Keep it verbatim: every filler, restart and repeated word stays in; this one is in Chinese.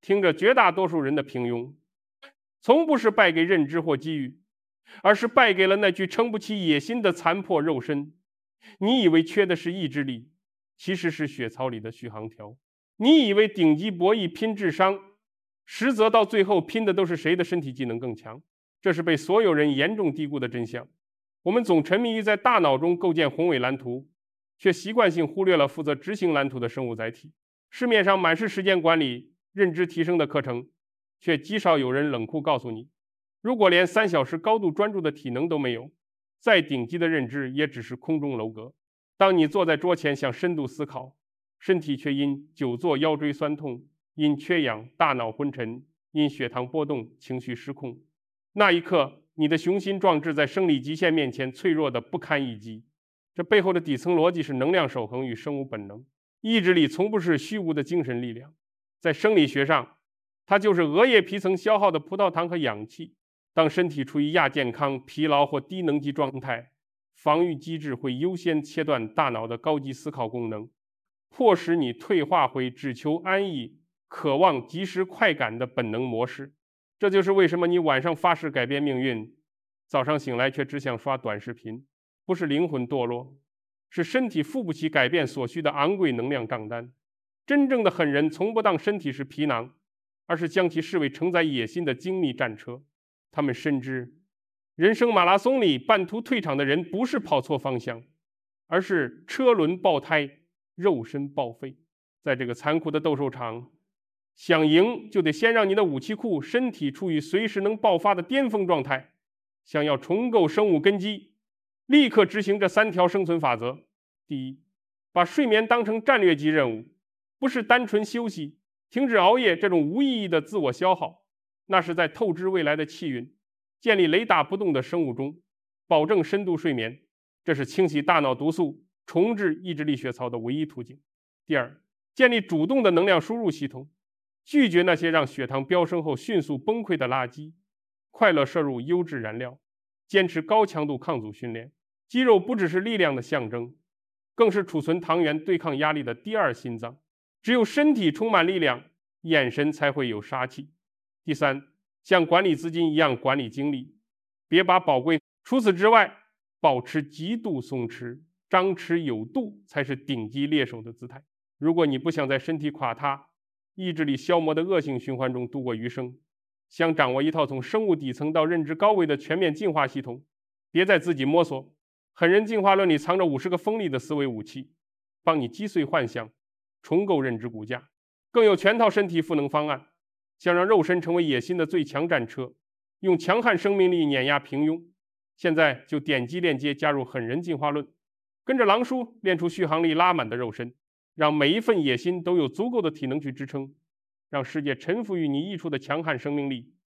听着绝大多数人的平庸，从不是败给认知或机遇，而是败给了那具撑不起野心的残破肉身。你以为缺的是意志力，其实是血槽里的续航条。你以为顶级博弈拼智商，实则到最后拼的都是谁的身体机能更强。这是被所有人严重低估的真相。我们总沉迷于在大脑中构建宏伟蓝图，却习惯性忽略了负责执行蓝图的生物载体。市面上满是时间管理、认知提升的课程，却极少有人冷酷告诉你，如果连三小时高度专注的体能都没有，再顶级的认知也只是空中楼阁。当你坐在桌前想深度思考，身体却因久坐腰椎酸痛，因缺氧大脑昏沉，因血糖波动情绪失控，那一刻你的雄心壮志在生理极限面前脆弱的不堪一击。这背后的底层逻辑是能量守恒与生物本能。意志力从不是虚无的精神力量，在生理学上，它就是额叶皮层消耗的葡萄糖和氧气。当身体处于亚健康、疲劳或低能级状态，防御机制会优先切断大脑的高级思考功能，迫使你退化回只求安逸、渴望及时快感的本能模式。这就是为什么你晚上发誓改变命运，早上醒来却只想刷短视频。不是灵魂堕落，是身体付不起改变所需的昂贵能量账单。真正的狠人从不当身体是皮囊，而是将其视为承载野心的精密战车。他们深知，人生马拉松里半途退场的人不是跑错方向，而是车轮爆胎，肉身报废。在这个残酷的斗兽场，想赢就得先让你的武器库、身体处于随时能爆发的巅峰状态。想要重构生物根基，立刻执行这三条生存法则。第一，把睡眠当成战略级任务，不是单纯休息，停止熬夜这种无意义的自我消耗，那是在透支未来的气运。建立雷打不动的生物钟，保证深度睡眠，这是清洗大脑毒素、重置意志力血槽的唯一途径。第二，建立主动的能量输入系统，拒绝那些让血糖飙升后迅速崩溃的垃圾，快乐摄入优质燃料，坚持高强度抗阻训练。肌肉不只是力量的象征，更是储存糖原、对抗压力的第二心脏。只有身体充满力量，眼神才会有杀气。第三，像管理资金一样管理精力，别把宝贵。除此之外，保持极度松弛，张弛有度才是顶级猎手的姿态。如果你不想在身体垮塌、意志力消磨的恶性循环中度过余生，想掌握一套从生物底层到认知高维的全面进化系统，别再自己摸索。狠人进化论里藏着五十个锋利的思维武器，帮你击碎幻想，重构认知骨架。更有全套身体赋能方案，想让肉身成为野心的最强战车，用强悍生命力碾压平庸。现在就点击链接加入狠人进化论，跟着狼叔练出续航力拉满的肉身，让每一份野心都有足够的体能去支撑，让世界臣服于你溢出的强悍生命力，